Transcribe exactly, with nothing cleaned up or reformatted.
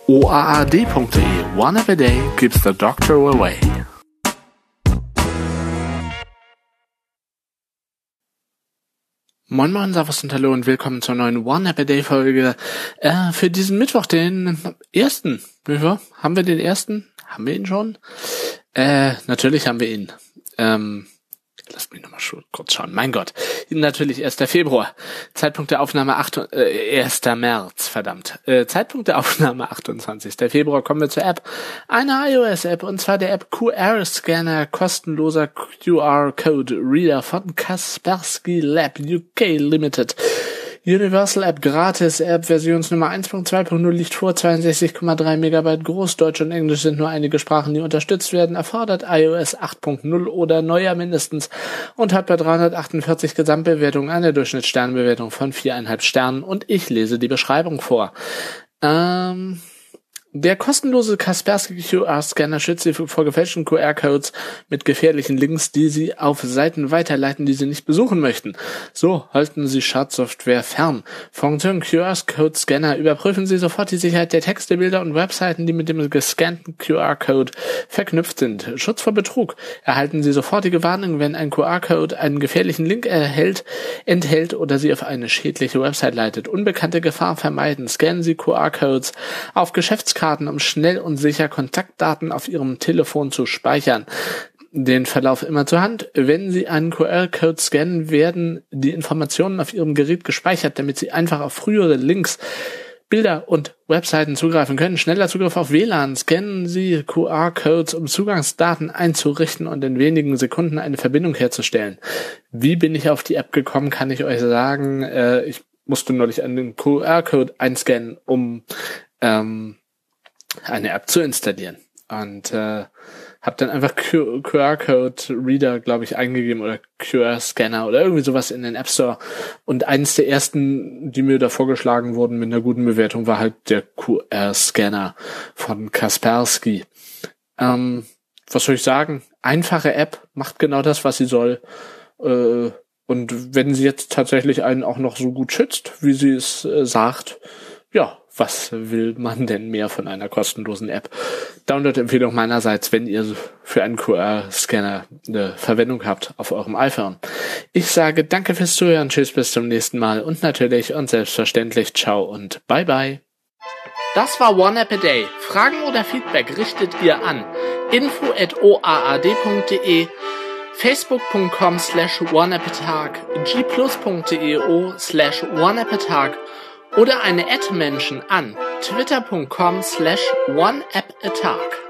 o a a d punkt d e. One app a day keeps the doctor away. Moin Moin, Servus und Hallo und willkommen zur neuen One App a Day Folge äh, für diesen Mittwoch, den ersten. Wie viel? Haben wir den ersten? Haben wir ihn schon? Äh, natürlich haben wir ihn. Ähm, Lasst mich nochmal kurz schauen. Mein Gott. Natürlich erster Februar. Zeitpunkt der Aufnahme acht, äh, erster März, verdammt. Äh, Zeitpunkt der Aufnahme achtundzwanzigster Februar. Kommen wir zur App. Eine iOS-App, und zwar der App Q R-Scanner, kostenloser Q R-Code-Reader von Kaspersky Lab U K Limited. Universal App, gratis App, Versionsnummer eins Punkt zwei Punkt null liegt vor, zweiundsechzig Komma drei Megabyte groß, Deutsch und Englisch sind nur einige Sprachen, die unterstützt werden, erfordert iOS acht Punkt null oder neuer mindestens und hat bei dreihundertachtundvierzig Gesamtbewertungen eine Durchschnittssternbewertung von viereinhalb Sternen, und ich lese die Beschreibung vor. Ähm... Der kostenlose Kaspersky Q R-Scanner schützt Sie vor gefälschten Q R-Codes mit gefährlichen Links, die Sie auf Seiten weiterleiten, die Sie nicht besuchen möchten. So halten Sie Schadsoftware fern. Funktion Q R-Code-Scanner. Überprüfen Sie sofort die Sicherheit der Texte, Bilder und Webseiten, die mit dem gescannten Q R-Code verknüpft sind. Schutz vor Betrug. Erhalten Sie sofortige Warnung, wenn ein Q R-Code einen gefährlichen Link erhält, enthält oder Sie auf eine schädliche Website leitet. Unbekannte Gefahr vermeiden. Scannen Sie Q R-Codes auf Geschäftskarten, um schnell und sicher Kontaktdaten auf Ihrem Telefon zu speichern. Den Verlauf immer zur Hand. Wenn Sie einen Q R-Code scannen, werden die Informationen auf Ihrem Gerät gespeichert, damit Sie einfach auf frühere Links, Bilder und Webseiten zugreifen können. Schneller Zugriff auf W L A N. Scannen Sie Q R-Codes, um Zugangsdaten einzurichten und in wenigen Sekunden eine Verbindung herzustellen. Wie bin ich auf die App gekommen, kann ich euch sagen. Äh, ich musste neulich einen Q R-Code einscannen, um ähm, eine App zu installieren, und äh, habe dann einfach Q R-Code-Reader, glaube ich, eingegeben oder Q R-Scanner oder irgendwie sowas in den App Store, und eines der ersten, die mir da vorgeschlagen wurden mit einer guten Bewertung, war halt der Q R-Scanner von Kaspersky. Ähm, was soll ich sagen? Einfache App, macht genau das, was sie soll, äh, und wenn sie jetzt tatsächlich einen auch noch so gut schützt, wie sie es äh, sagt, ja, was will man denn mehr von einer kostenlosen App? Download-Empfehlung meinerseits, wenn ihr für einen Q R-Scanner eine Verwendung habt auf eurem iPhone. Ich sage danke fürs Zuhören, tschüss, bis zum nächsten Mal und natürlich und selbstverständlich ciao und bye bye. Das war One App a Day. Fragen oder Feedback richtet ihr an info at o a a d punkt d e, facebook punkt com slash oneappatag, g plus punkt d e o slash oneappatag oder eine Ad-Menschen an twitter punkt com slash oneappatag.